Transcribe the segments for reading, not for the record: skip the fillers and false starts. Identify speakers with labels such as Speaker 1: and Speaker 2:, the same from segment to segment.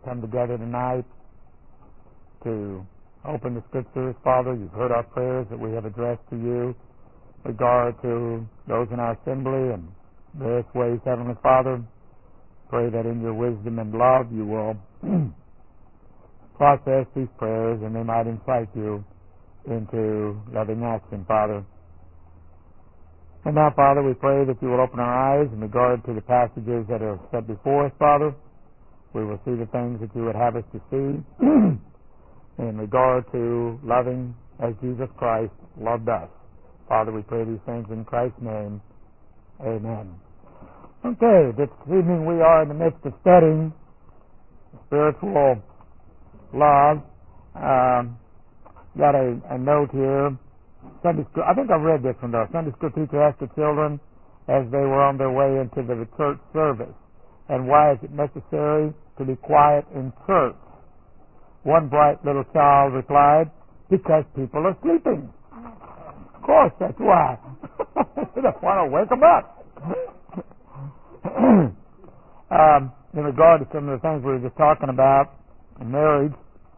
Speaker 1: come together tonight to open the Scriptures. Father, you've heard our prayers that we have addressed to you with regard to those in our assembly and various ways, Heavenly Father. Pray that in your wisdom and love you will process these prayers and they might incite you into loving action, Father. And now, Father, we pray that you will open our eyes in regard to the passages that are set before us, Father. We will see the things that you would have us to see in regard to loving as Jesus Christ loved us. Father, we pray these things in Christ's name. Amen. Okay, this evening we are in the midst of studying spiritual love. Got a note here. Sunday school. I think I've read this one though. Sunday school teacher asked the children as they were on their way into the church service, and why is it necessary to be quiet in church? One bright little child replied, because people are sleeping. Of course, that's why. They don't want to wake them up. In regard to some of the things we were just talking about in marriage,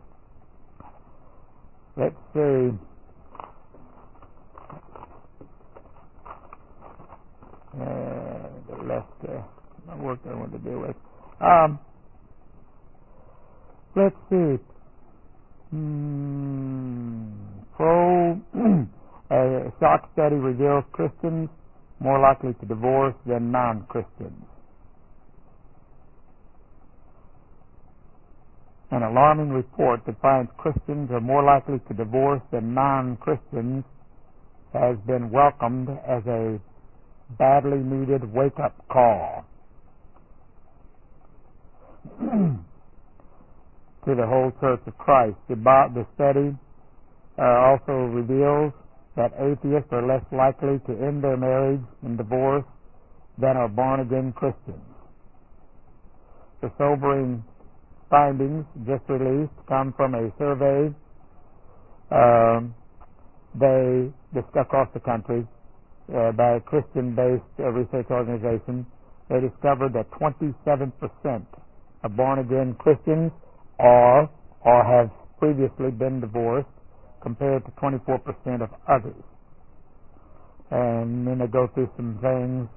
Speaker 1: let's see. The left my work I wanted to deal with. Let's see. A shock study reveals Christians more likely to divorce than non-Christians. An alarming report that finds Christians are more likely to divorce than non-Christians has been welcomed as a badly needed wake-up call to the whole Church of Christ. The study also reveals that atheists are less likely to end their marriage in divorce than are born-again Christians. The sobering findings just released come from a survey across the country by a Christian-based research organization. They discovered that 27% of born-again Christians are or have previously been divorced, compared to 24% of others. And then they go through some things.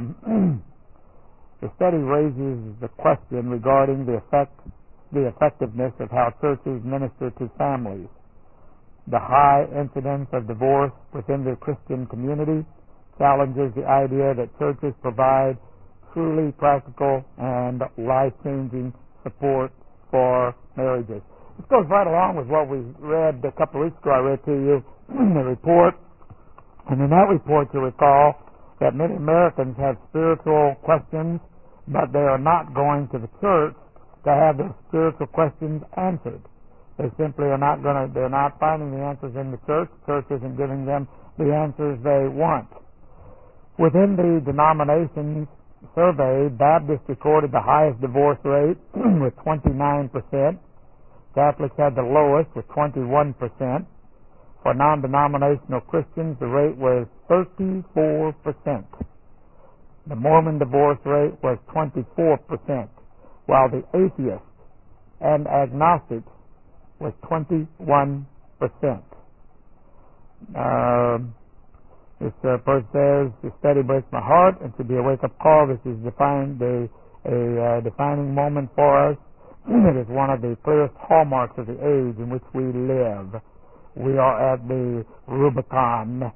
Speaker 1: The study raises the question regarding the effectiveness of how churches minister to families. The high incidence of divorce within the Christian community challenges the idea that churches provide truly practical and life-changing support for marriages. This goes right along with what we read a couple of weeks ago. I read to you the report, and in that report you recall that many Americans have spiritual questions, but they are not going to the church to have those spiritual questions answered. They simply are not they're not finding the answers in the church. The church isn't giving them the answers they want. Within the denominations surveyed, Baptists recorded the highest divorce rate with 29%. Catholics had the lowest with 21%. For non-denominational Christians, the rate was 34%. The Mormon divorce rate was 24%, while the atheist and agnostic was 21%. This person says, the study breaks my heart and should be a wake-up call. This is a defining moment for us. It is one of the clearest hallmarks of the age in which we live. We are at the Rubicon,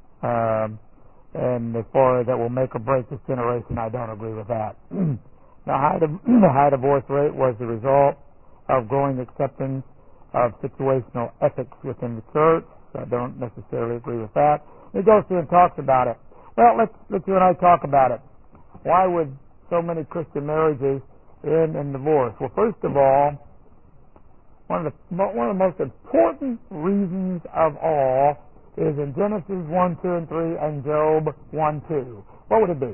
Speaker 1: and that will make or break this generation. I don't agree with that. The high divorce rate was the result of growing acceptance of situational ethics within the church. I don't necessarily agree with that. He goes through and talks about it. Well, let's you and I talk about it. Why would so many Christian marriages end in divorce? Well, first of all, one of the most important reasons of all is in Genesis 1, 2, and 3 and Job 1, 2. What would it be?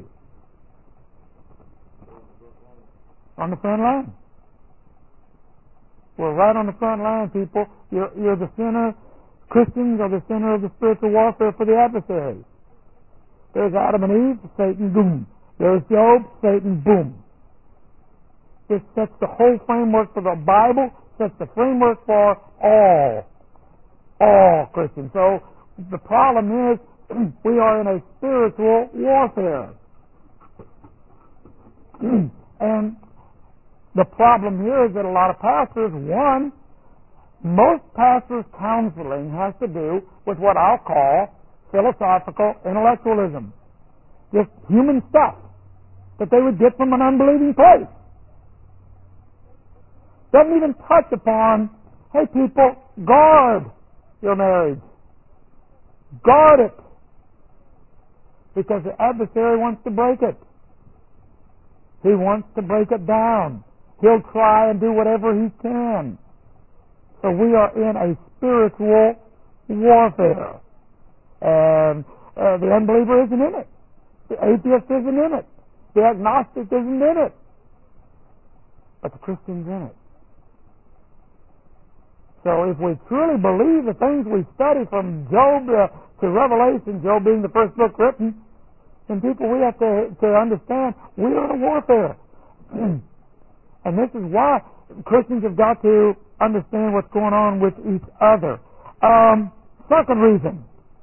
Speaker 1: On the front line. We're right on the front line, people. You're the center. Christians are the center of the spiritual warfare for the adversary. There's Adam and Eve, Satan, boom. There's Job, Satan, boom. This sets the whole framework for the Bible, sets the framework for all Christians. So the problem is we are in a spiritual warfare. And the problem here is that a lot of pastors, one, most pastors' counseling has to do with what I'll call philosophical intellectualism. Just human stuff that they would get from an unbelieving place. Doesn't even touch upon, hey people, guard your marriage. Guard it. Because the adversary wants to break it. He wants to break it down. He'll try and do whatever he can. So we are in a spiritual warfare. And the unbeliever isn't in it. The atheist isn't in it. The agnostic isn't in it. But the Christian's in it. So if we truly believe the things we study from Job to Revelation, Job being the first book written, then people, we have to understand we are in a warfare. And this is why Christians have got to understand what's going on with each other. Second reason,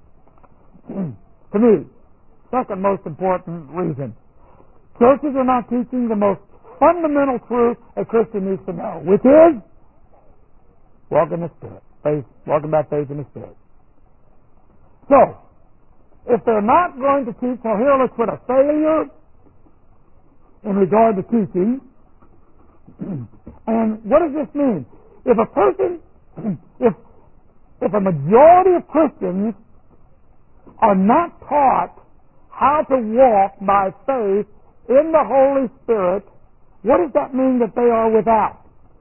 Speaker 1: to me, second most important reason, churches are not teaching the most fundamental truth a Christian needs to know, which is walk in the Spirit. Faith, walking by faith in the Spirit. So, if they're not going to teach, so here let's put a failure in regard to teaching. And what does this mean? If a person, if a majority of Christians are not taught how to walk by faith in the Holy Spirit, what does that mean that they are without?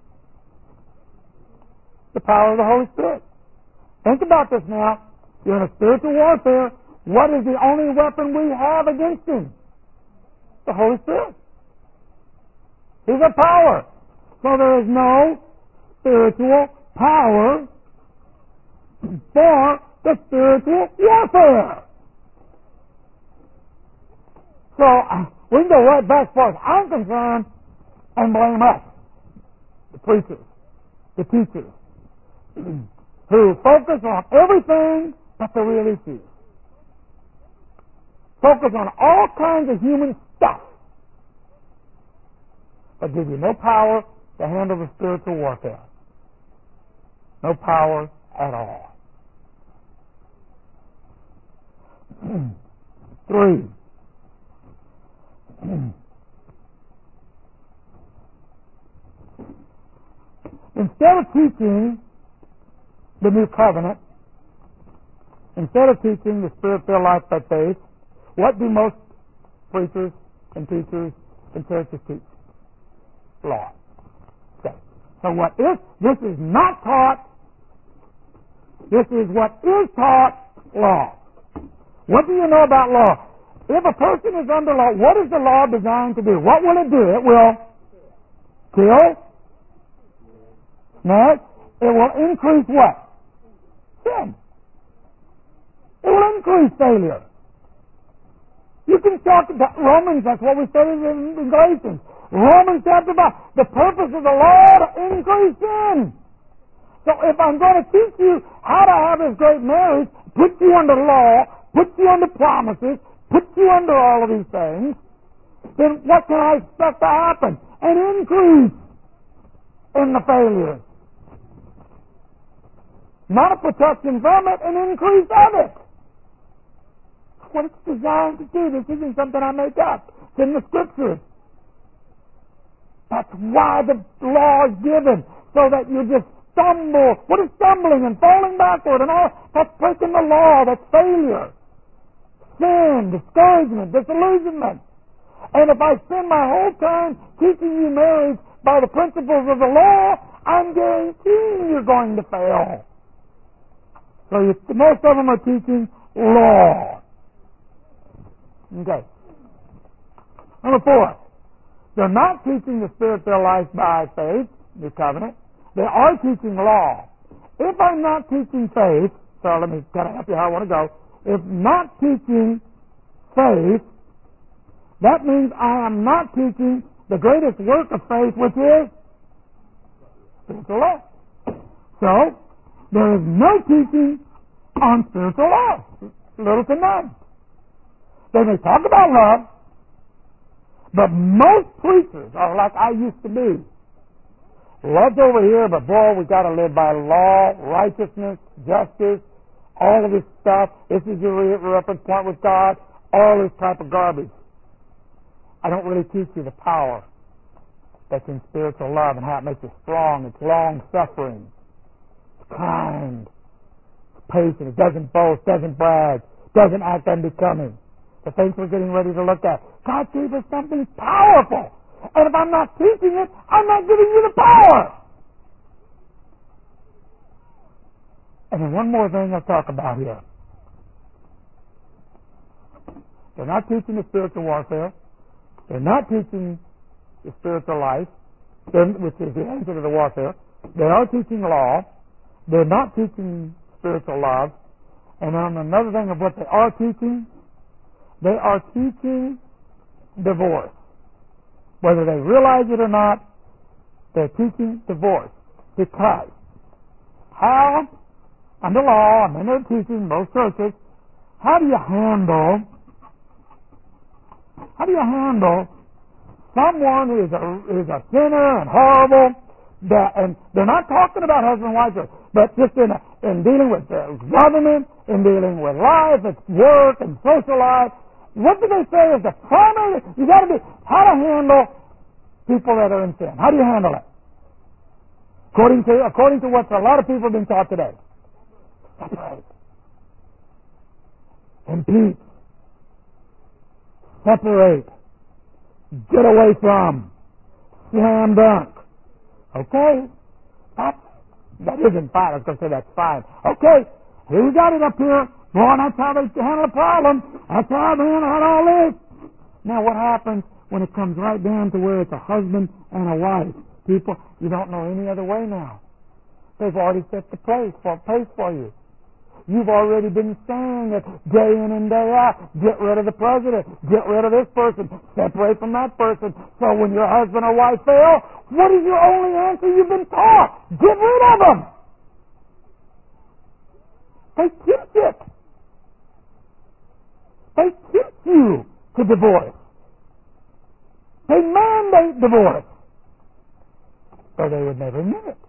Speaker 1: The power of the Holy Spirit. Think about this now. You're in a spiritual warfare. What is the only weapon we have against him? The Holy Spirit. He's a power. So there is no spiritual power for the spiritual warfare. So we can go right back as far as I'm concerned and blame us, the preachers, the teachers, who focus on everything but the real issues. Focus on all kinds of human stuff, but give you no power to handle the spiritual warfare. No power at all. 3. Instead of teaching the new covenant, instead of teaching the Spirit-filled life by faith, what do most preachers and teachers and churches teach? Law. Okay. So what is, this is not taught, this is what is taught, law. What do you know about law? If a person is under law, what is the law designed to do? What will it do? It will kill. No. It will increase what? Sin. It will increase failure. You can talk about Romans, that's what we studied in Galatians. Romans chapter 5. The purpose of the law to increase sin. So if I'm going to teach you how to have this great marriage, put you under law, put you under promises, put you under all of these things, then what can I expect to happen? An increase in the failure. Not a protection from it, an increase of it. That's what it's designed to do. This isn't something I make up. It's in the Scriptures. That's why the law is given, so that you just stumble. What is stumbling and falling backward and all? That's breaking the law. That's failure. Sin, discouragement, disillusionment. And if I spend my whole time teaching you marriage by the principles of the law, I'm guaranteeing you're going to fail. So most of them are teaching law. Okay. Number 4. They're not teaching the Spirit-filled life by faith, the covenant. They are teaching law. If I'm not teaching faith, so let me kind of help you how I want to go. If not teaching faith, that means I am not teaching the greatest work of faith, which is spiritual love. So, there is no teaching on spiritual love. Little to none. They may talk about love, but most preachers are like I used to be. Love's over here, but boy, we got to live by law, righteousness, justice, all of this stuff. This is your reference point with God, all this type of garbage. I don't really teach you the power that's in spiritual love and how it makes you strong. It's long-suffering. It's kind. It's patient. It doesn't boast, doesn't brag, doesn't act unbecoming. The things we're getting ready to look at. God gave us something powerful. And if I'm not teaching it, I'm not giving you the power. And then one more thing I'll talk about here. They're not teaching the spiritual warfare. They're not teaching the spiritual life, which is the answer to the warfare. They are teaching law. They're not teaching spiritual love. And on another thing of what they are teaching, they are teaching divorce. Whether they realize it or not, they're teaching divorce. Because how, under law, and they're teaching most churches, how do you handle someone who is a sinner and horrible, and they're not talking about husband and wife, but just in dealing with government, in dealing with life, it's work and social life. What do they say is the primary? You got to be how to handle people that are in sin. How do you handle it? According to what a lot of people have been taught today. Separate. Impeach. Separate. Get away from. Slam dunk. Okay. That isn't fine. I was going to say that's fine. Okay. Here we got it up here. Boy, that's how they handle a problem. That's how they handle all this. Now, what happens when it comes right down to where it's a husband and a wife? People, you don't know any other way now. They've already set the pace for you. You've already been saying it day in and day out. Get rid of the president. Get rid of this person. Separate from that person. So when your husband or wife fail, what is your only answer you've been taught? Get rid of them. They teach it. They teach you to divorce. They mandate divorce. Or they would never admit it.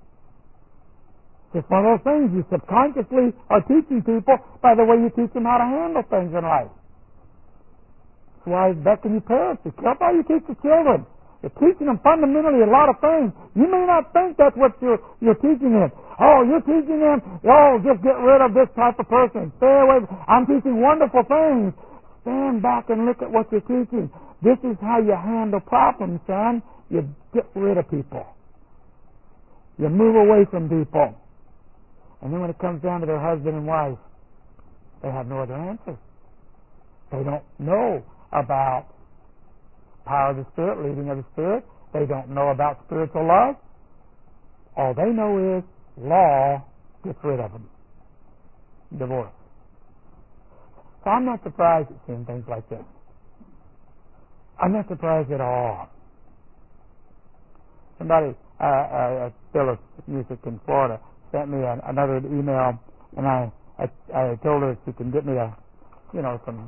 Speaker 1: It's one of those things you subconsciously are teaching people by the way you teach them how to handle things in life. That's why back in your parents, be careful how you teach the children. You're teaching them fundamentally a lot of things. You may not think that's what you're teaching them. Oh, you're teaching them, just get rid of this type of person. Stay away. I'm teaching wonderful things. Stand back and look at what you're teaching. This is how you handle problems, son. You get rid of people. You move away from people. And then when it comes down to their husband and wife, they have no other answers. They don't know about power of the Spirit, leading of the Spirit. They don't know about spiritual love. All they know is law gets rid of them. Divorce. So I'm not surprised at seeing things like this. I'm not surprised at all. Somebody, Phyllis Music in Florida, sent me another email, and I told her if she can get me some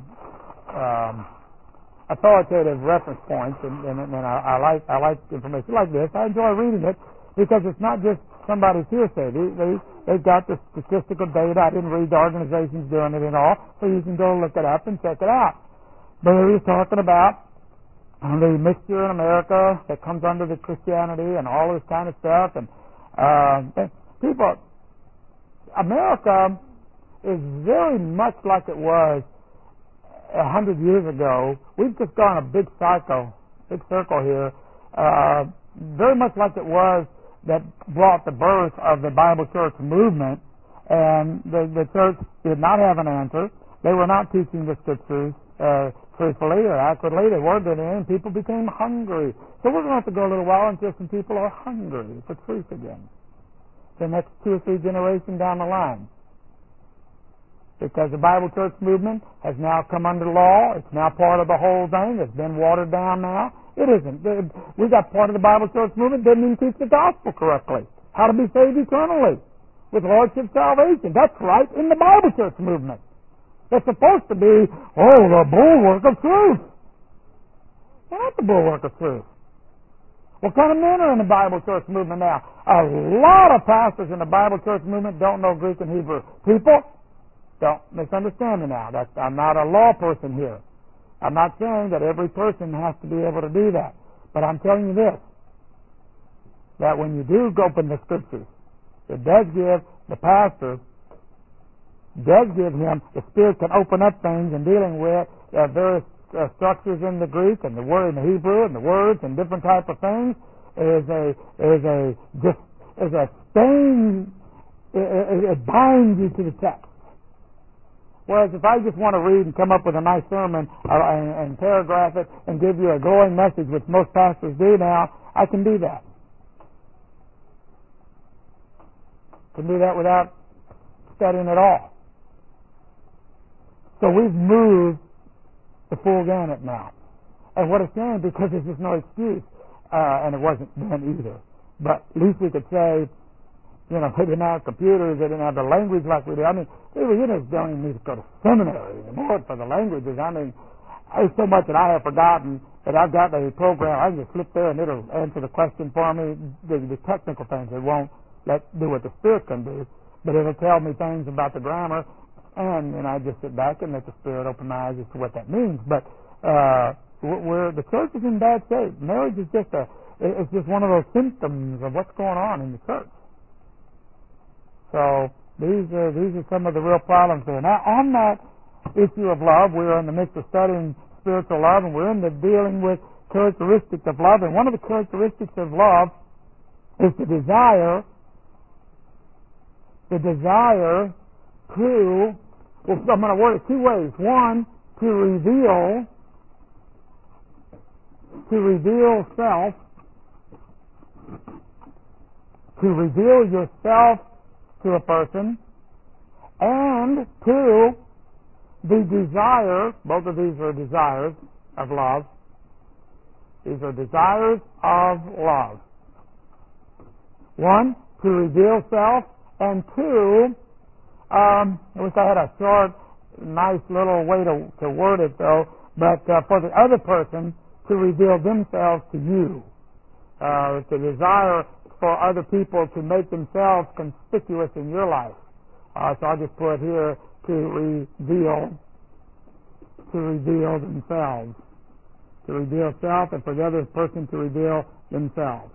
Speaker 1: authoritative reference points, and I like information like this. I enjoy reading it because it's not just somebody's hearsay. They've got the statistical data. I didn't read the organizations doing it and all, so you can go look it up and check it out. But he was talking about the mixture in America that comes under the Christianity and all this kind of stuff, and people, America is very much like it was 100 years ago. We've just gone a big circle here, very much like it was that brought the birth of the Bible Church movement. And the church did not have an answer. They were not teaching the Scriptures truthfully or accurately. They weren't doing it, and people became hungry. So we're going to have to go a little while until some people are hungry for truth again. The next 2 or 3 generations down the line. Because the Bible Church movement has now come under law. It's now part of the whole thing. It's been watered down now. It isn't. We got part of the Bible Church movement didn't even teach the gospel correctly. How to be saved eternally with lordship salvation. That's right in the Bible Church movement. It's supposed to be, the bulwark of truth. They're not the bulwark of truth. What kind of men are in the Bible Church movement now? A lot of pastors in the Bible Church movement don't know Greek and Hebrew. People, don't misunderstand me now. I'm not a law person here. I'm not saying that every person has to be able to do that. But I'm telling you this, that when you do open the Scriptures, it does give the pastor, does give him, the Spirit can open up things in dealing with various structures in the Greek and the word in the Hebrew and the words and different type of things is a stain. It binds you to the text. Whereas if I just want to read and come up with a nice sermon and paragraph it and give you a glowing message, which most pastors do now, I can do that. Can do that without studying at all. So we've moved the full gamut now. And what a shame, because there's just no excuse. And it wasn't then either. But at least we could say, they didn't have computers, they didn't have the language like we do. I mean, you just don't even need to go to seminary anymore for the languages. I mean, there's so much that I have forgotten that I've got a program. I can just flip there and it'll answer the question for me. The technical things, it won't do what the Spirit can do, but it'll tell me things about the grammar. And I just sit back and let the Spirit open my eyes as to what that means. But the church is in bad shape. Marriage is just one of those symptoms of what's going on in the church. So these are some of the real problems there. Now, on that issue of love, we are in the midst of studying spiritual love, and we're into dealing with characteristics of love. And one of the characteristics of love is the desire to, I'm going to word it two ways. One, to reveal self, to reveal yourself to a person, and two, the desire, both of these are desires of love. These are desires of love. One, to reveal self, and two, I wish I had a short, nice little way to word it though, but for the other person to reveal themselves to you. The desire for other people to make themselves conspicuous in your life. So I'll just put here to reveal themselves. To reveal self, and for the other person to reveal themselves.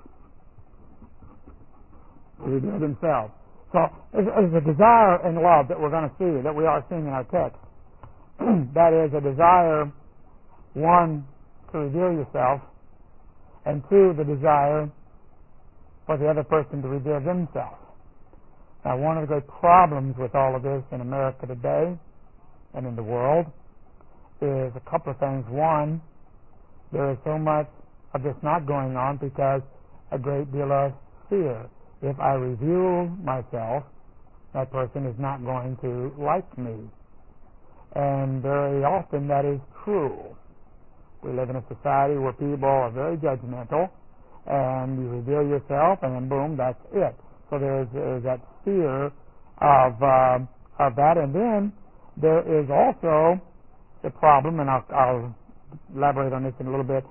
Speaker 1: To reveal themselves. So there's a desire in love that we're going to see, that we are seeing in our text. That is a desire, one, to reveal yourself, and two, the desire for the other person to reveal themselves. Now, one of the great problems with all of this in America today and in the world is a couple of things. One, there is so much of this not going on because a great deal of fear. If I reveal myself, that person is not going to like me. And very often that is true. We live in a society where people are very judgmental, and you reveal yourself, and then boom, that's it. So there's that fear of that, and then there is also the problem, and I'll elaborate on this in a little bit.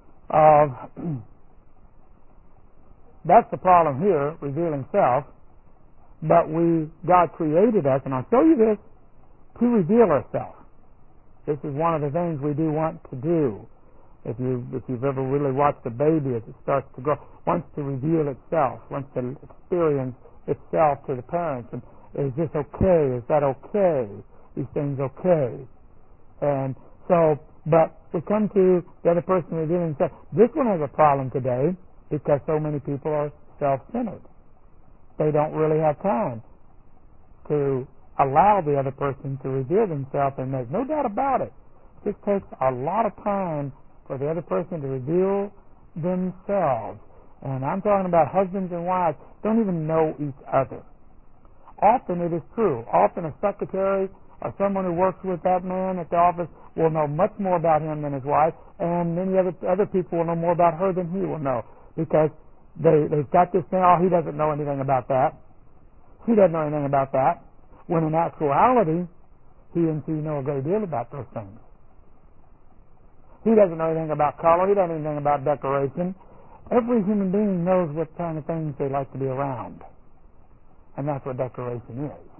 Speaker 1: That's the problem here, revealing self. But God created us, and I'll show you this, to reveal ourselves. This is one of the things we do want to do. If you've ever really watched a baby as it starts to grow, wants to reveal itself, wants to experience itself to the parents. And is this okay? Is that okay? These things okay? And so, but we come to the other person revealing himself. This one has a problem today because so many people are self-centered. They don't really have time to allow the other person to reveal themselves, and there's no doubt about it. It just takes a lot of time for the other person to reveal themselves. And I'm talking about husbands and wives don't even know each other. Often it is true. Often a secretary or someone who works with that man at the office will know much more about him than his wife, and many other people will know more about her than he will know, because they've got this thing, oh, he doesn't know anything about that. She doesn't know anything about that. When in actuality, he and she know a great deal about those things. He doesn't know anything about color. He doesn't know anything about decoration. Every human being knows what kind of things they like to be around. And that's what decoration is.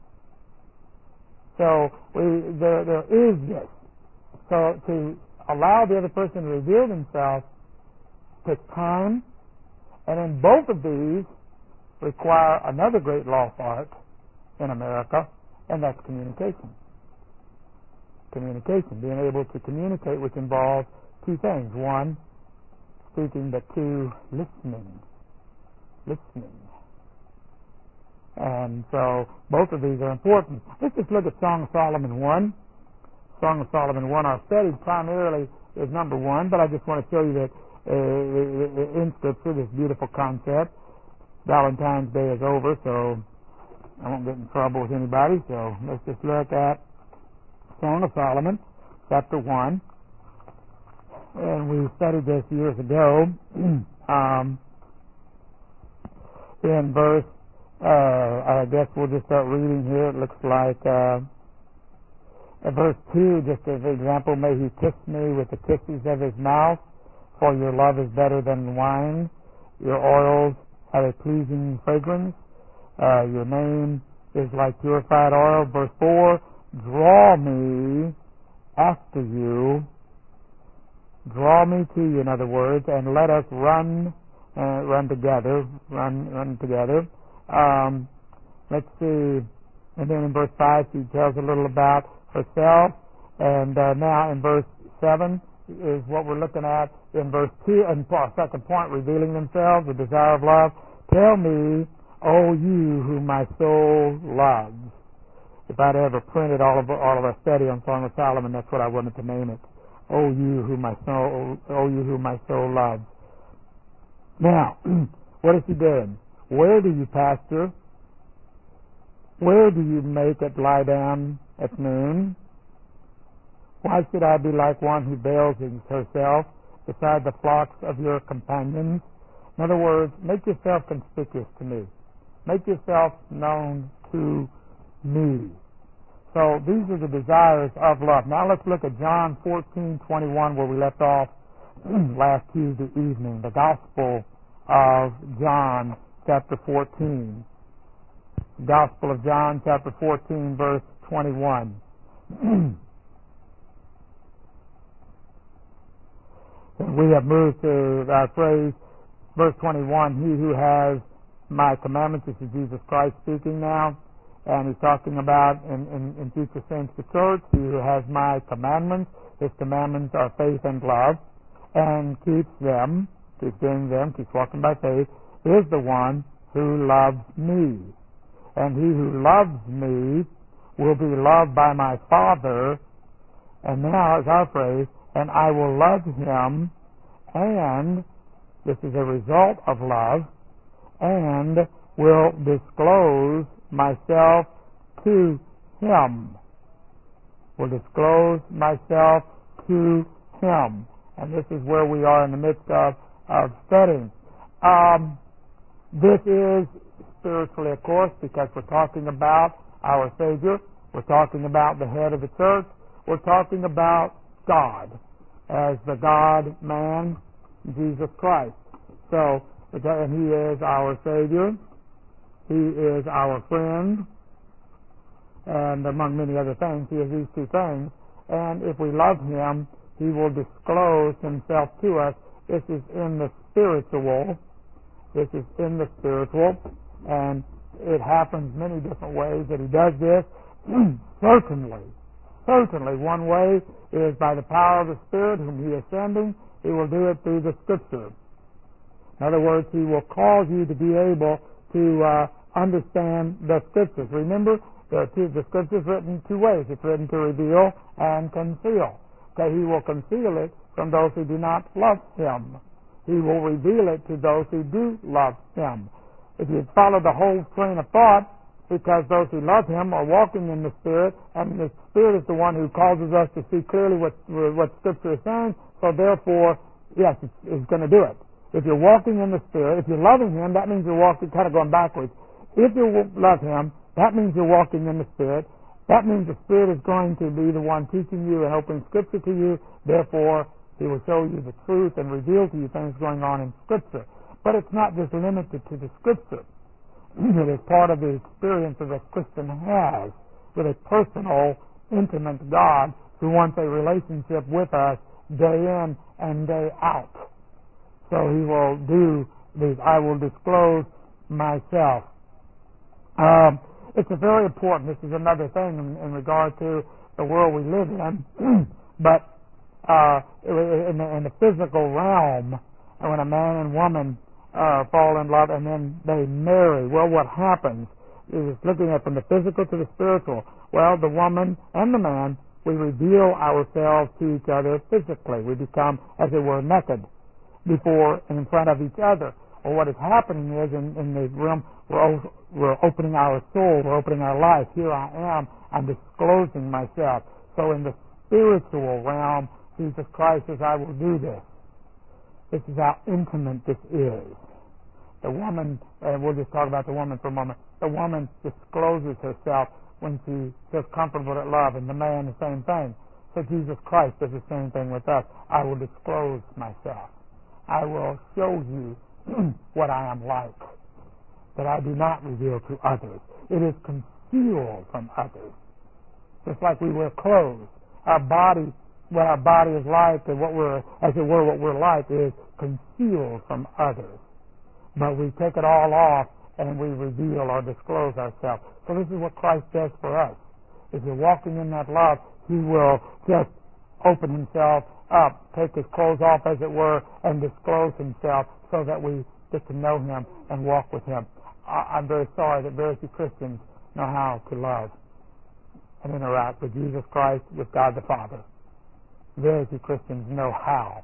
Speaker 1: So there is this. So to allow the other person to reveal themselves takes time. And then both of these require another great lost art in America, and that's communication. Communication, being able to communicate, which involves two things. One, speaking, but two, listening. And so both of these are important. Let's just look at Song of Solomon 1. Song of Solomon 1, our study primarily is number 1, but I just want to show you that in Scripture, this beautiful concept. Valentine's Day is over, so I won't get in trouble with anybody, so let's just look at Song of Solomon, chapter 1. And we studied this years ago. In verse, I guess we'll just start reading here. It looks like verse 2, just as an example, may he kiss me with the kisses of his mouth, for your love is better than wine. Your oils have a pleasing fragrance. Your name is like purified oil. Verse 4, draw me after you. Draw me to you, in other words, and let us run together. Run together. Let's see. And then in verse 5, she tells a little about herself. And now in verse 7 is what we're looking at. In verse 2, and second point, revealing themselves, the desire of love. Tell me, O you whom my soul loves. If I'd ever printed all of our study on Song of Solomon, that's what I wanted to name it. O you whom my soul loves. Now, what is he doing? Where do you pasture? Where do you make it lie down at noon? Why should I be like one who bails herself beside the flocks of your companions? In other words, make yourself conspicuous to me. Make yourself known to me. So these are the desires of love. Now let's look at John 14:21, where we left off last Tuesday evening. The Gospel of John, chapter 14. Gospel of John, chapter 14, verse 21. We have moved to our phrase, verse 21, he who has my commandments, this is Jesus Christ speaking now, and he's talking about, in future tense, the church, he who has my commandments, his commandments are faith and love, and keeps doing them, keeps walking by faith, is the one who loves me. And he who loves me will be loved by my Father, and now is our phrase, and I will love him, and this is a result of love, and will disclose myself to him. Will disclose myself to him. And this is where we are in the midst of studying. This is spiritually, of course, because we're talking about our Savior. We're talking about the head of the church. We're talking about God as the God-man, Jesus Christ. So, and he is our Savior. He is our friend. And among many other things, he is these two things. And if we love him, he will disclose himself to us. This is in the spiritual. This is in the spiritual. And it happens many different ways that he does this. Certainly, one way is by the power of the Spirit whom he is sending. He will do it through the Scripture. In other words, he will cause you to be able to understand the Scriptures. Remember, the Scriptures written two ways. It's written to reveal and conceal. Okay, he will conceal it from those who do not love him. He will reveal it to those who do love him. If you follow the whole train of thought, because those who love Him are walking in the Spirit, and the Spirit is the one who causes us to see clearly what Scripture is saying. So therefore, yes, it's going to do it. If you're walking in the Spirit, if you're loving Him, that means you're walking, kind of going backwards. If you love Him, that means you're walking in the Spirit. That means the Spirit is going to be the one teaching you and opening Scripture to you. Therefore, He will show you the truth and reveal to you things going on in Scripture. But it's not just limited to the Scripture. It is part of the experience that a Christian has with a personal, intimate God who wants a relationship with us day in and day out. So He will do these. I will disclose myself. It's a very important. This is another thing in regard to the world we live in. But in the physical realm, when a man and woman fall in love and then they marry, well, what happens is, looking at from the physical to the spiritual, well, the woman and the man, we reveal ourselves to each other physically. We become, as it were, naked before and in front of each other. Well, what is happening is in the realm, we're opening our soul, we're opening our life. Here I am, I'm disclosing myself. So in the spiritual realm, Jesus Christ says, I will do this. This is how intimate this is. The woman, and we'll just talk about the woman for a moment, the woman discloses herself when she feels comfortable at love, and the man the same thing. So Jesus Christ does the same thing with us. I will disclose myself. I will show you what I am like, that I do not reveal to others. It is concealed from others. Just like we wear clothes. Our body, what our body is like and what we're, as it were, what we're like is concealed from others. But we take it all off and we reveal or disclose ourselves. So this is what Christ does for us. If you're walking in that love, He will just open Himself up, take His clothes off, as it were, and disclose Himself so that we get to know Him and walk with Him. I'm very sorry that very few Christians know how to love and interact with Jesus Christ, with God the Father. Very few Christians know how.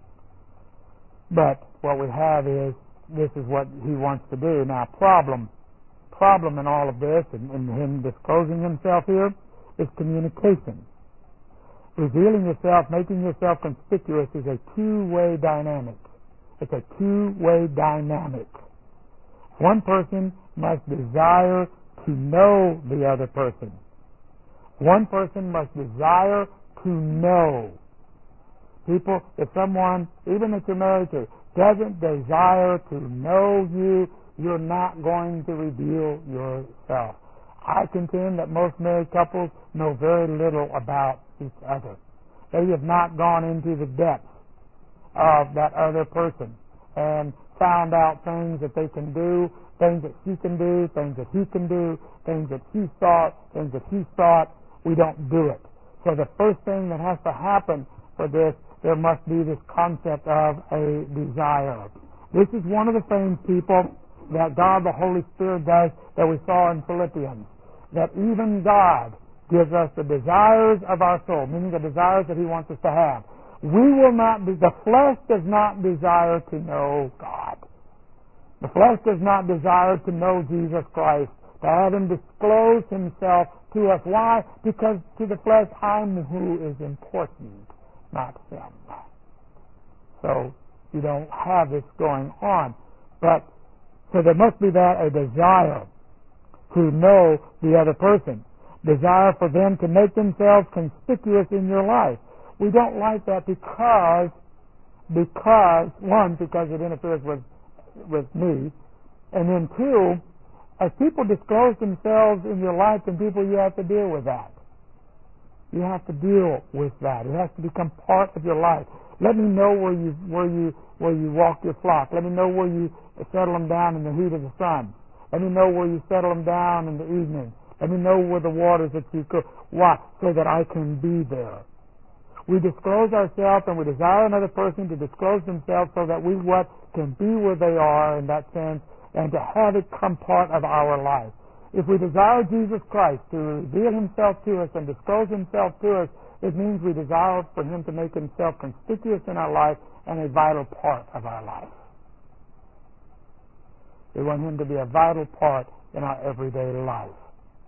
Speaker 1: But what we have is, this is what He wants to do. Now, problem in all of this, and Him disclosing Himself here, is communication. Revealing yourself, making yourself conspicuous is a two-way dynamic. It's a two-way dynamic. One person must desire to know the other person. One person must desire to know. People, if someone, even that you're married to, doesn't desire to know you, you're not going to reveal yourself. I contend that most married couples know very little about each other. They have not gone into the depths of that other person and found out things that they can do, things that she can do, things that he can do, things that she thought, things that he thought. We don't do it. So the first thing that has to happen for this, there must be this concept of a desire. This is one of the things, people, that God the Holy Spirit does that we saw in Philippians. That even God gives us the desires of our soul, meaning the desires that He wants us to have. The flesh does not desire to know God. The flesh does not desire to know Jesus Christ, to have Him disclose Himself to us. Why? Because to the flesh, I'm who is important, not Him. So you don't have this going on. So there must be a desire to know the other person. Desire for them to make themselves conspicuous in your life. We don't like that because it interferes with me, and then two, as people disclose themselves in your life, then people, you have to deal with that. You have to deal with that. It has to become part of your life. Let me know where you walk your flock. Let me know where you settle them down in the heat of the sun. Let me know where you settle them down in the evening. Let me know where the waters that you cook. Why? So that I can be there. We disclose ourselves and we desire another person to disclose themselves so that we can be where they are in that sense and to have it come part of our life. If we desire Jesus Christ to reveal Himself to us and disclose Himself to us, it means we desire for Him to make Himself conspicuous in our life and a vital part of our life. We want Him to be a vital part in our everyday life.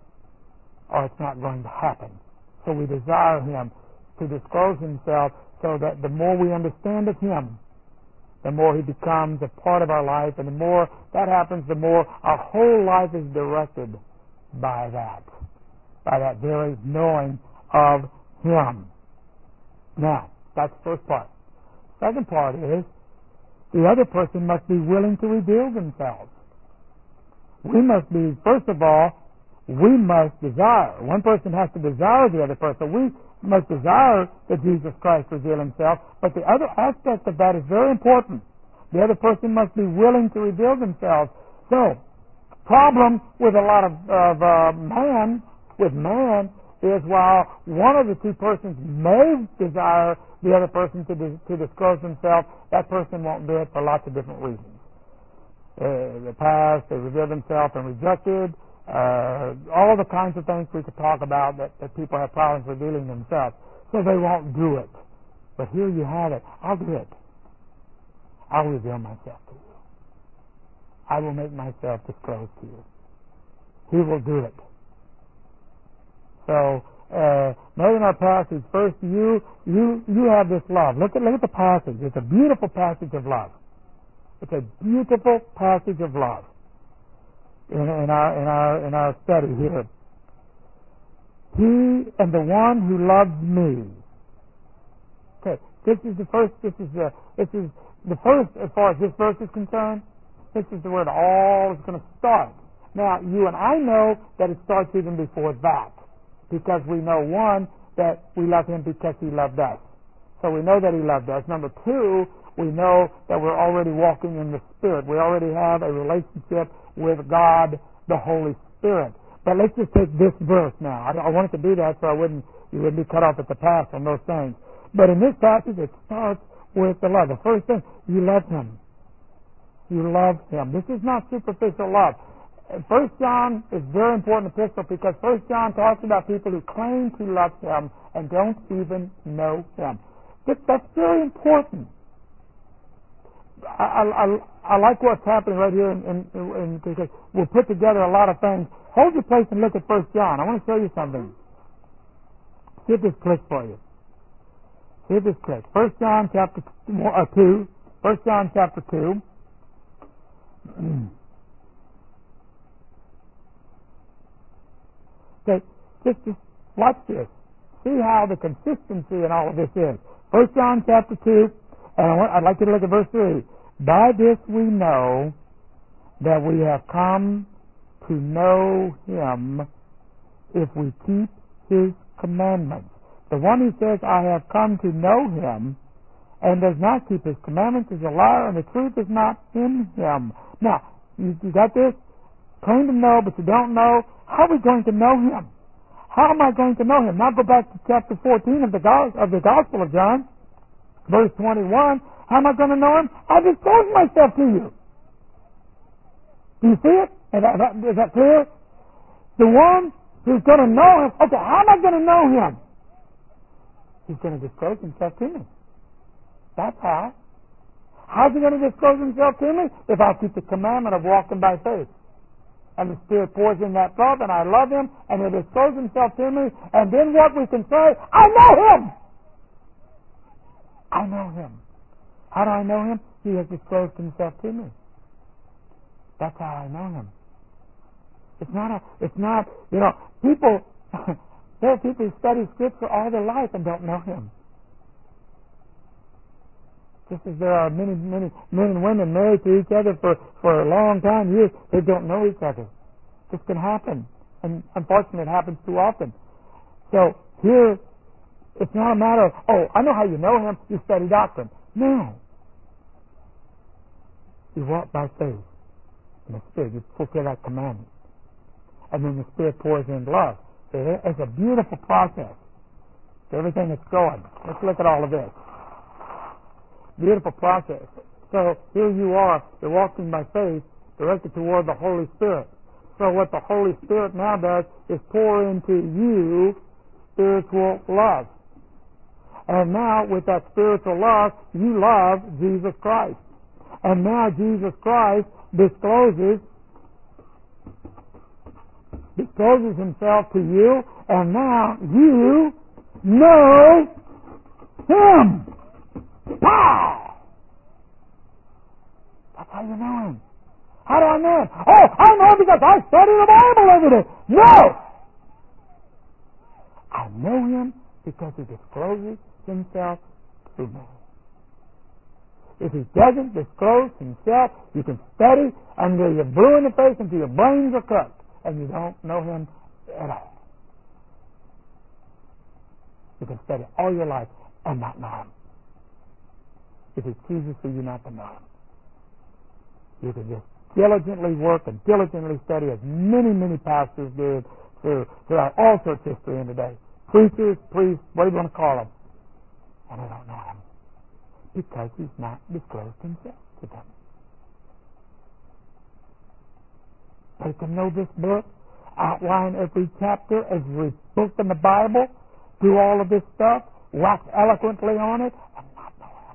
Speaker 1: or it's not going to happen. So we desire Him to disclose Himself so that the more we understand of Him, the more He becomes a part of our life, and the more that happens, the more our whole life is directed by that very knowing of Him. Now, that's the first part. Second part is, the other person must be willing to reveal themselves. We must be, first of all, we must desire. One person has to desire the other person. We must desire that Jesus Christ reveal Himself, but the other aspect of that is very important. The other person must be willing to reveal themselves. So, problem with a lot of man is while one of the two persons may desire the other person to disclose himself, that person won't do it for lots of different reasons. The past, they revealed themselves and rejected, all the kinds of things we could talk about that people have problems revealing themselves, so they won't do it. But here you have it. I'll do it. I'll reveal myself to you. I will make myself disclosed to you. He will do it. So, note in our passage, first you have this love. Look at the passage. It's a beautiful passage of love. It's a beautiful passage of love in our study here. He and the one who loves me. Okay, this is the first as far as this verse is concerned. This is where it all is going to start. Now, you and I know that it starts even before that, because we know, one, that we love Him because He loved us. So we know that He loved us. Number two, we know that we're already walking in the Spirit. We already have a relationship with God, the Holy Spirit. But let's just take this verse now. I wanted to do that so you wouldn't be cut off at the pass on those things. But in this passage, it starts with the love. The first thing, you love Him. You love Him. This is not superficial love. 1 John is a very important epistle because 1 John talks about people who claim to love Him and don't even know Him. That's very important. I like what's happening right here, because we'll put together a lot of things. Hold your place and look at 1 John. I want to show you something. See if this clicks for you. See if this clicks. 1 John chapter 2. 1 John chapter 2. Okay, just watch this. See how the consistency in all of this is. 1 John chapter 2, and I'd like you to look at verse 3. By this we know that we have come to know Him if we keep His commandments. The one who says, I have come to know Him, and does not keep His commandments is a liar, and the truth is not in him. Now, you got this? Claim to know, but you don't know. How are we going to know Him? How am I going to know Him? Now go back to chapter 14 of the Gospel of John, verse 21. How am I going to know Him? I disclose myself to you. Do you see it? Is that clear? The one who's going to know Him. Okay, how am I going to know Him? He's going to disclose Himself to me. That's how. How's He going to disclose Himself to me? If I keep the commandment of walking by faith. And the Spirit pours in that thought, and I love Him, and He'll disclose Himself to me, and then what we can say, I know Him! I know Him. How do I know Him? He has disclosed Himself to me. That's how I know Him. It's not, people, there are people who study Scripture all their life and don't know Him. Just as there are many, many men and women married to each other for a long time, years, they don't know each other. This can happen. And unfortunately, it happens too often. So here, it's not a matter of, I know how you know Him, you study doctrine. No. You walk by faith in the Spirit. You fulfill that commandment. And then the Spirit pours in love. So it's a beautiful process. So everything is going. Let's look at all of this. Beautiful process. So here you are, you're walking by faith, directed toward the Holy Spirit. So what the Holy Spirit now does is pour into you spiritual love. And now with that spiritual love, you love Jesus Christ. And now Jesus Christ discloses discloses himself to you, and now you know him. Pow! That's how you know him. How do I know him? Oh, I know him because I study the Bible every day. No! I know him because he discloses himself to me. If he doesn't disclose himself, you can study until you're blue in the face, until your brains are cooked, and you don't know him at all. You can study all your life and not know him. If he chooses for you not to know him, you can just diligently work and diligently study, as many, many pastors did throughout all church history in today. Preachers, priests, what do you want to call them? And they don't know him because he's not disclosed himself to them. They can know this book, outline every chapter, every book in the Bible, do all of this stuff, wax eloquently on it, and not know him.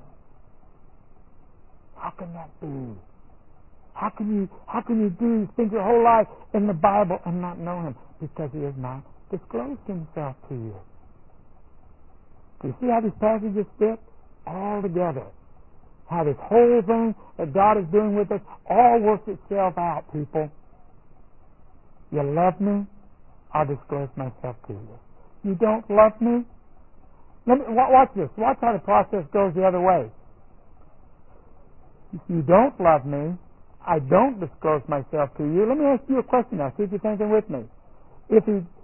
Speaker 1: How can that be? How can you do spend your whole life in the Bible and not know him? Because he has not disclosed himself to you. Do you see how these passages fit all together? How this whole thing that God is doing with us all works itself out, people. You love me, I'll disclose myself to you. You don't love me? Watch this. Watch how the process goes the other way. If you don't love me, I don't disclose myself to you. Let me ask you a question now. See if you're thinking with me. If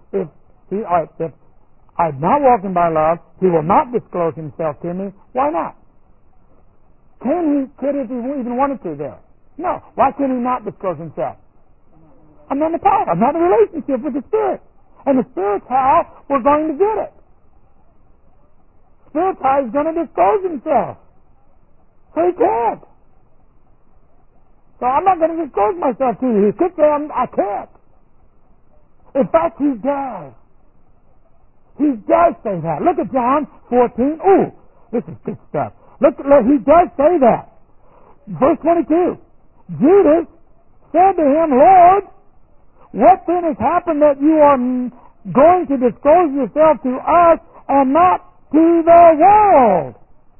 Speaker 1: I'm not walking by love, he will not disclose himself to me. Why not? Could if he even wanted to there? No. Why can he not disclose himself? I'm not in the power. I'm not in a relationship with the Spirit. And the Spirit's how we're going to get it. Spirit's how he's going to disclose himself. So he can't. So I'm not going to disclose myself to you. He could say I can't. In fact, he does. He does say that. Look at John 14. Ooh, this is good stuff. Look, he does say that. Verse 22. Judas said to him, Lord, what then has happened that you are going to disclose yourself to us and not to the world?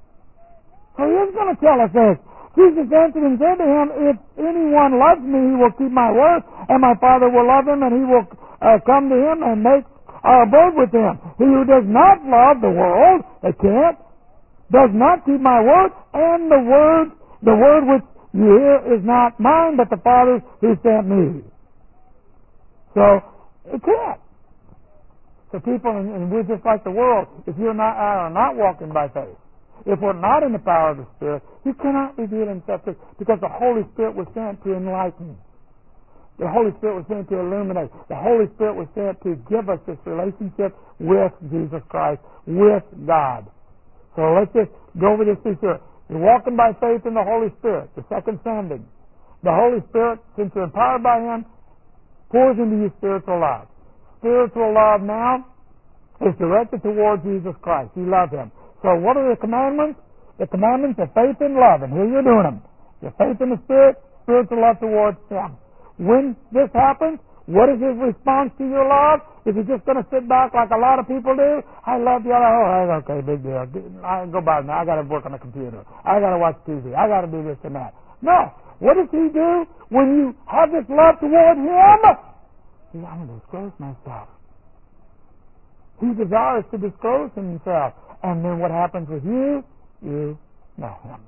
Speaker 1: So he is going to tell us this. Jesus answered and said to him, if anyone loves me, he will keep my word, and my Father will love him, and he will come to him and make our abode with him. He who does not love the world, they can't, does not keep my word, and the word which you hear is not mine, but the Father's who sent me. So, it can't. So people, and we're just like the world, if you're not, are not walking by faith, if we're not in the power of the Spirit, He cannot reveal Himself to us, because the Holy Spirit was sent to enlighten. The Holy Spirit was sent to illuminate. The Holy Spirit was sent to give us this relationship with Jesus Christ, with God. So let's just go over this picture. You're walking by faith in the Holy Spirit, the second sending. The Holy Spirit, since you're empowered by Him, pours into you spiritual love. Spiritual love now is directed toward Jesus Christ. You love Him. So what are the commandments? The commandments of faith and love, and here you're doing them. Your faith in the Spirit, spiritual love towards Him. When this happens, what is His response to your love? Is He just going to sit back like a lot of people do? I love you. Oh, okay, big deal. I go by now. I got to work on the computer. I got to watch TV. I got to do this and that. No. What does He do when you have this love toward Him? I'm going to disclose myself. He desires to disclose Himself. And then what happens with you? You know Him.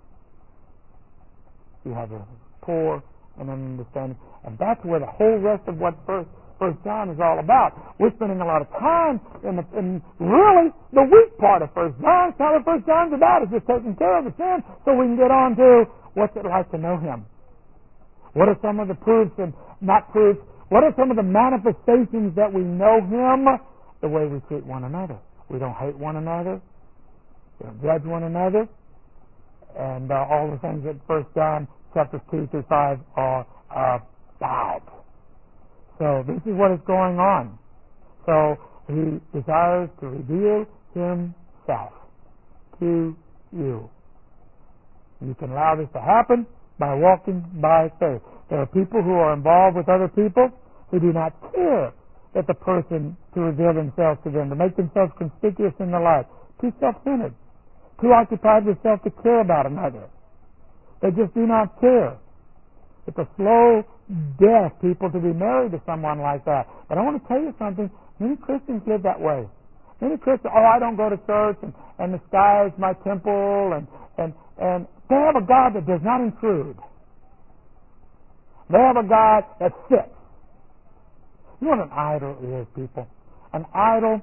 Speaker 1: You have a pour and an understanding. And that's where the whole rest of what First John is all about. We're spending a lot of time in really the weak part of First John. It's not what First John's about. It's just taking care of the sin so we can get on to what's it like to know Him. What are some of the proofs and not proofs? What are some of the manifestations that we know Him? The way we treat one another. We don't hate one another. We don't judge one another. And all the things that 1 John chapters 2 through 5 are about. So this is what is going on. So He desires to reveal Himself to you. You can allow this to happen by walking by faith. There are people who are involved with other people who do not care at the person to reveal themselves to them, to make themselves conspicuous in their life. Too self-centered, too occupied with self to care about another. They just do not care. It's a slow death, people, to be married to someone like that. But I want to tell you something. Many Christians live that way. Many Christians, I don't go to church, and the sky is my temple, and they have a God that does not intrude. They have a God that sits. You know what an idol is, people? An idol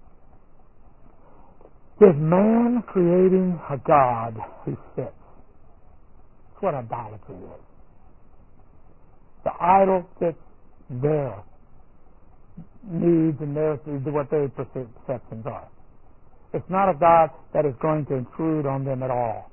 Speaker 1: is man creating a God who sits. That's what idolatry is. The idol sits there. Needs and what their perceptions are. It's not a God that is going to intrude on them at all.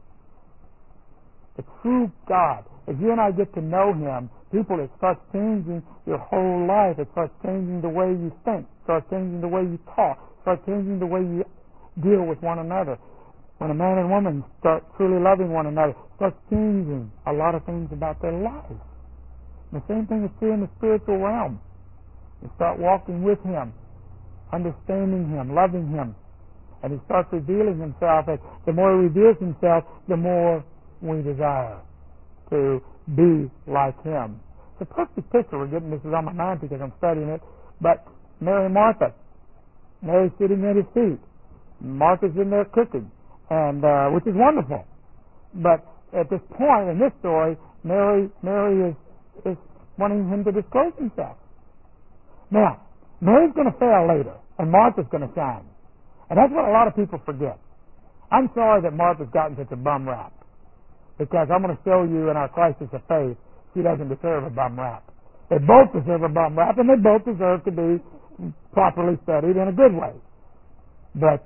Speaker 1: The true God, as you and I get to know Him, people, it starts changing your whole life. It starts changing the way you think. It starts changing the way you talk. It starts changing the way you deal with one another. When a man and woman start truly loving one another, it starts changing a lot of things about their lives. And the same thing is true in the spiritual realm. You start walking with Him, understanding Him, loving Him, and He starts revealing Himself. And the more He reveals Himself, the more we desire to be like Him. It's a perfect picture. This is on my mind because I'm studying it. But Mary and Martha, Mary's sitting at His feet. Martha's in there cooking, and which is wonderful. But at this point in this story, Mary is wanting Him to disclose Himself. Now, Mary's going to fail later, and Martha's going to shine. And that's what a lot of people forget. I'm sorry that Martha's gotten such a bum rap, because I'm going to show you in our crisis of faith, she doesn't deserve a bum rap. They both deserve a bum rap, and they both deserve to be properly studied in a good way. But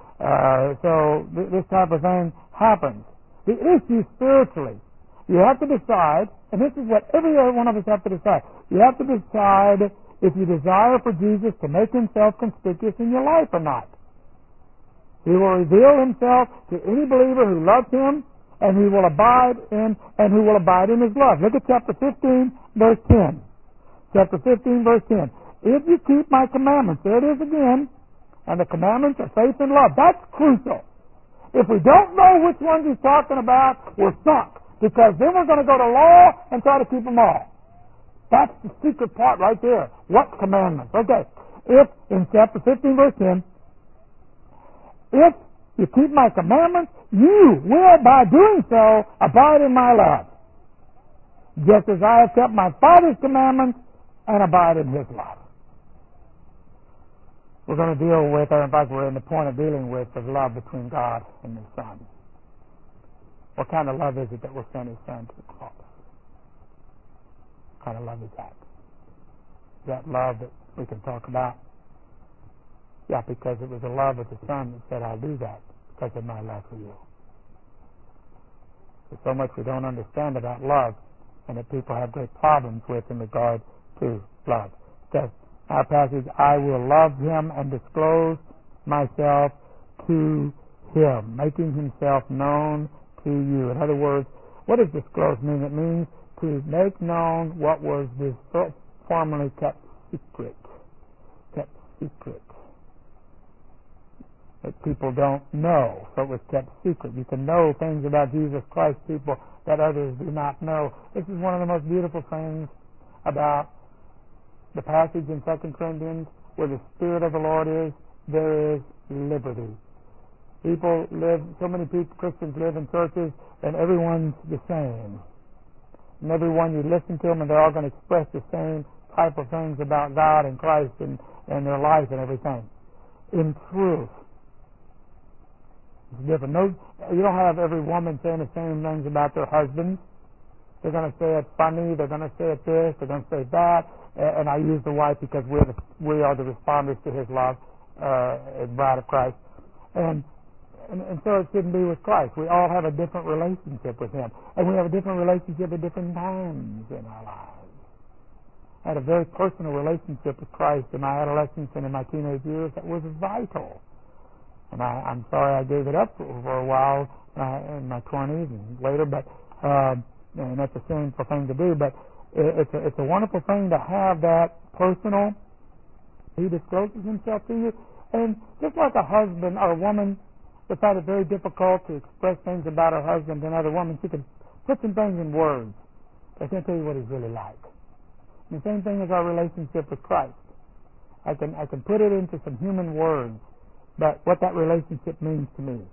Speaker 1: so this type of thing happens. The issue spiritually, you have to decide, and this is what every one of us have to decide. You have to decide if you desire for Jesus to make Himself conspicuous in your life or not. He will reveal Himself to any believer who loves Him, and He will abide in, and who will abide in His love. Look at chapter 15, verse 10. Chapter 15, verse 10. If you keep my commandments, there it is again, and the commandments are faith and love. That's crucial. If we don't know which ones He's talking about, we're sunk, because then we're going to go to law and try to keep them all. That's the secret part right there. What commandments? Okay. If, in chapter 15, verse 10, if you keep my commandments, you will, by doing so, abide in my love, just as I have kept my Father's commandments and abide in His love. We're going to deal with, or in fact we're in the point of dealing with, the love between God and His Son. What kind of love is it that will send His Son to the cross? What kind of love is that? Is that love that we can talk about? Yeah, because it was the love of the Son that said, I'll do that because of my love for you. There's so much we don't understand about love, and that people have great problems with in regard to love. Because our passage, I will love Him and disclose myself to Him, making Himself known to you. In other words, what does disclose mean? It means to make known what was formerly kept secret. Kept secret. That people don't know, so it was kept secret. You can know things about Jesus Christ, people, that others do not know. This is one of the most beautiful things about the passage in 2 Corinthians, where the Spirit of the Lord is, there is liberty. People live, so many people, Christians live in churches, and everyone's the same. And everyone, you listen to them, and they're all going to express the same type of things about God and Christ and their life and everything. In truth, it's different. No, you don't have every woman saying the same things about their husbands. They're going to say it funny. They're going to say it this. They're going to say that. And I use the wife because we are the responders to His love, as bride of Christ. And so it shouldn't be with Christ. We all have a different relationship with Him. And we have a different relationship at different times in our lives. I had a very personal relationship with Christ in my adolescence and in my teenage years that was vital. And I'm sorry I gave it up for a while in my 20s and later, but and that's a shameful thing to do. But it's a wonderful thing to have that personal He discloses himself to you. And just like a husband or a woman would find it very difficult to express things about her husband to another woman, she can put some things in words. But I can't tell you what he's really like. And the same thing is our relationship with Christ. I can put it into some human words, but what that relationship means to me,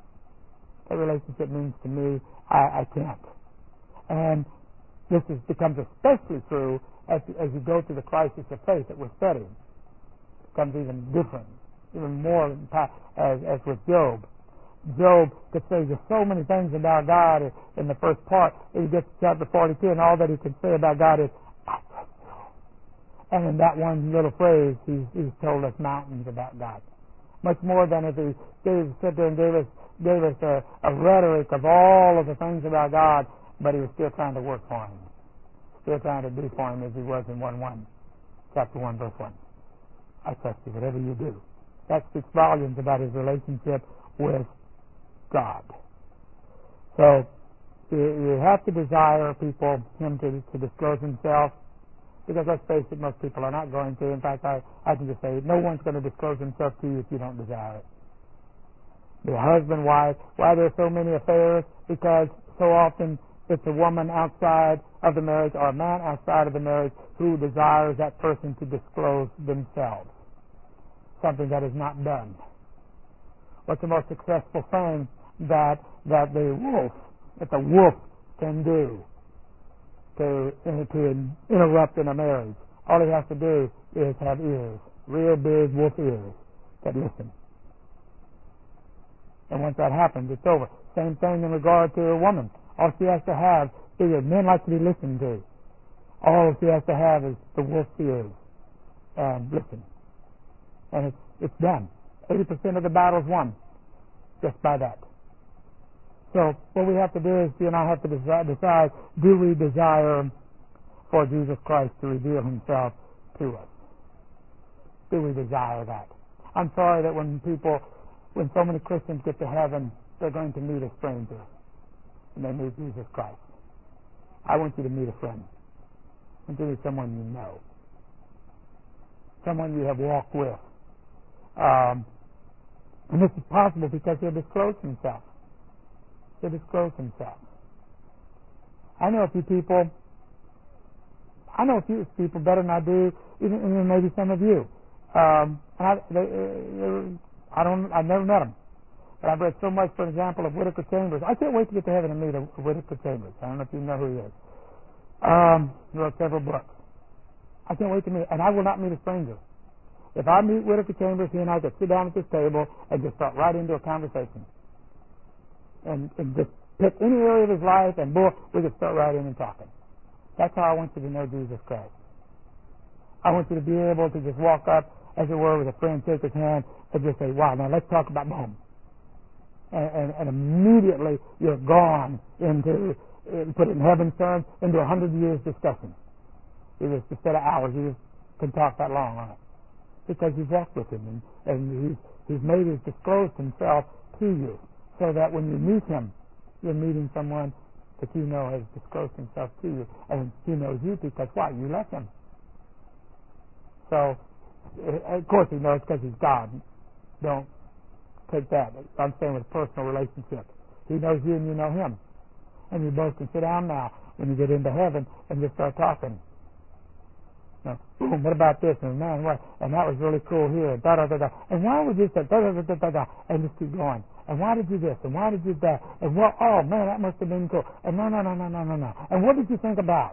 Speaker 1: I can't. And this becomes especially true as you go through the crisis of faith that we're studying. It becomes even different, even more as with Job. Job could say just so many things about God in the first part. He gets to chapter 42, and all that he can say about God is, I trust you. And in that one little phrase, he's told us mountains about God. Much more than if he sat there and gave us a rhetoric of all of the things about God, but he was still trying to work for him. Still trying to do for him as he was in chapter 1, verse 1. I trust you, whatever you do. That speaks volumes about his relationship with God. So you have to desire him to disclose himself, because let's face it, most people are not going to. In fact, I can just say no one's going to disclose himself to you if you don't desire it. The husband, wife, why there are so many affairs? Because so often it's a woman outside of the marriage or a man outside of the marriage who desires that person to disclose themselves, something that is not done. What's the most successful thing that the wolf can do to interrupt in a marriage? All he has to do is have ears, real big wolf ears that listen. And once that happens, it's over. Same thing in regard to a woman. All she has to have is men like to be listened to. All she has to have is the wolf's ears and listen. And it's done. 80% of the battle's won just by that. So what we have to do is you and I have to decide, do we desire for Jesus Christ to reveal himself to us? Do we desire that? I'm sorry that when so many Christians get to heaven, they're going to meet a stranger and they meet Jesus Christ. I want you to meet a friend. I want you to meet someone you know, someone you have walked with. And this is possible because he'll disclose himself. He'll disclose himself. I know a few people better than I do, even maybe some of you. I've never met them. But I've read so much, for example, of Whittaker Chambers. I can't wait to get to heaven and meet a Whittaker Chambers. I don't know if you know who he is. He wrote several books. I can't wait to meet, and I will not meet a stranger. If I meet Whittaker Chambers, he and I could sit down at this table and just start right into a conversation. And just pick any area of his life, and boy, we could start right in and talking. That's how I want you to know Jesus Christ. I want you to be able to just walk up, as it were, with a friend, shake his hand, and just say, wow, now let's talk about mom. And immediately you're gone into, put it in heaven's terms, into 100 years discussion. Instead of hours, you just can talk that long on it. Because you've walked with him, and he's disclosed himself to you, so that when you meet him, you're meeting someone that you know has disclosed himself to you, and he knows you because why? You love him. So, of course he knows because he's God. Don't take that. I'm saying with a personal relationship. He knows you and you know him. And you both can sit down now when you get into heaven and just start talking. Boom, what about this? And man, what? And that was really cool here. Da da da da. And why would you say da da da da da da? And just keep going. And why did you this? And why did you that? And what? Oh man, that must have been cool. And no. And what did you think about?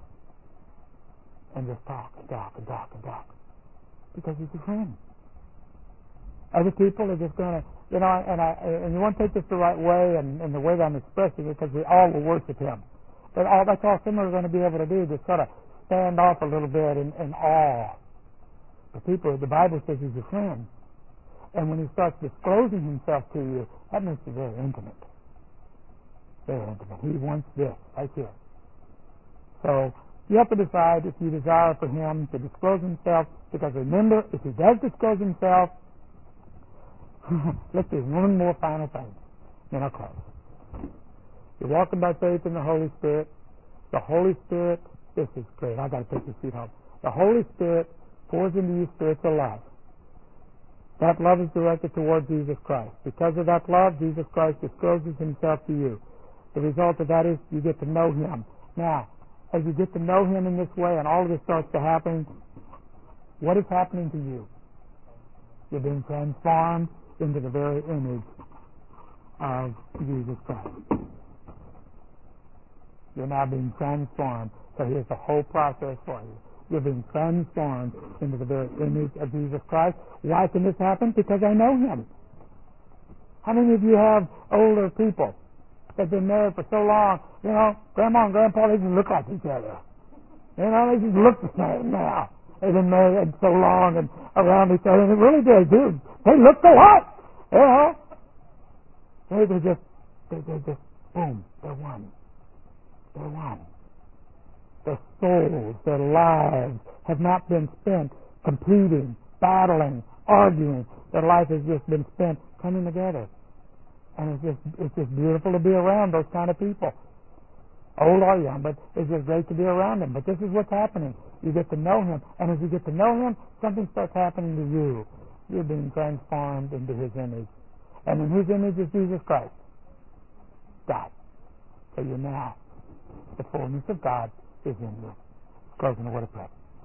Speaker 1: And just talk and talk and talk and talk. Because he's your friend. Other people are just going to, and you want to take this the right way, and the way that I'm expressing it, because we all will worship him. But that's all some are going to be able to do, just sort of stand off a little bit in awe. The Bible says he's your friend. And when he starts disclosing himself to you, that makes you very intimate. Very intimate. He wants this right here. So you have to decide if you desire for him to disclose himself, because remember, if he does disclose himself, let's do one more final thing, then I'll close. You're walking by faith in the Holy Spirit. The Holy Spirit, this is great. I've got to take this seat home. The Holy Spirit pours into you spiritual love. That love is directed toward Jesus Christ. Because of that love, Jesus Christ discloses himself to you. The result of that is you get to know him. Now, as you get to know him in this way and all of this starts to happen, what is happening to you? You're being transformed into the very image of Jesus Christ. You're now being transformed. So here's the whole process for you. You're being transformed into the very image of Jesus Christ. Why can this happen? Because I know him. How many of you have older people that have been married for so long? You know, Grandma and Grandpa, they just look like each other. You know, they just look the same now. They've been married so long and around each other, and really they do. They look alike. You know, they just, boom, they're one. They're one. Their souls, their lives have not been spent competing, battling, arguing. Their life has just been spent coming together. And it's just beautiful to be around those kind of people. Old or young, but it's just great to be around them. But this is what's happening. You get to know him, and as you get to know him, something starts happening to you. You're being transformed into his image. And in his image is Jesus Christ, God. So you're now, the fullness of God is in you. Closing the word of prayer.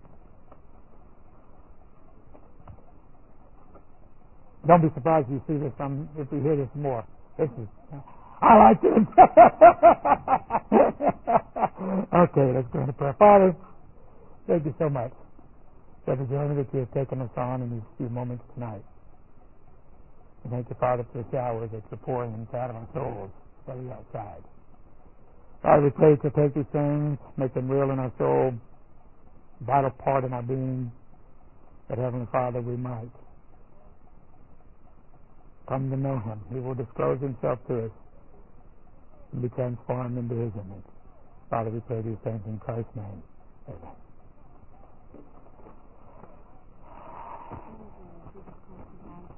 Speaker 1: Don't be surprised if you see this, if you hear this more. This is, I like this. Okay, let's go into prayer. Father, thank you so much for the journey that you have taken us on in these few moments tonight. And thank you, Father, for the showers that you're pouring inside of our souls, that are outside. Father, we pray to take these things, make them real in our soul, vital part in our being, that, Heavenly Father, we might come to know him. He will disclose himself to us and be transformed into his image. Father, we pray these things in Christ's name. Amen.